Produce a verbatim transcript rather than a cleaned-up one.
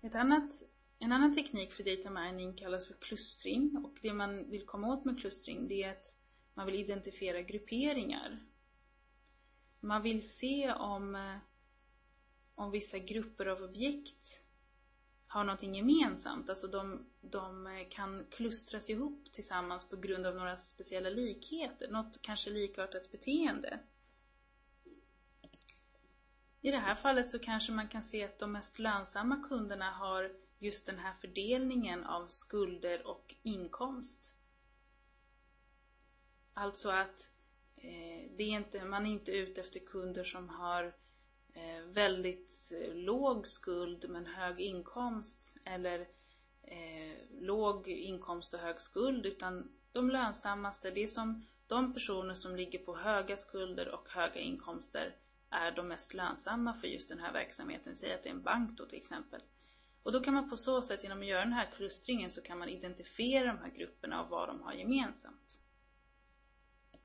Ett annat, en annan teknik för data mining kallas för klustring, och det man vill komma åt med klustring det är att man vill identifiera grupperingar. Man vill se om, om vissa grupper av objekt har någonting gemensamt. Alltså de, de kan klustras ihop tillsammans på grund av några speciella likheter. Något kanske likartat beteende. I det här fallet så kanske man kan se att de mest lönsamma kunderna har just den här fördelningen av skulder och inkomst. Alltså att eh, det är inte, man är inte ute efter kunder som har eh, väldigt eh, låg skuld men hög inkomst, eller eh, låg inkomst och hög skuld, utan de lönsammaste, det är som de personer som ligger på höga skulder och höga inkomster är de mest lönsamma för just den här verksamheten. Säg att det är en bank då till exempel. Och då kan man på så sätt, genom att göra den här klustringen, så kan man identifiera de här grupperna och vad de har gemensamt.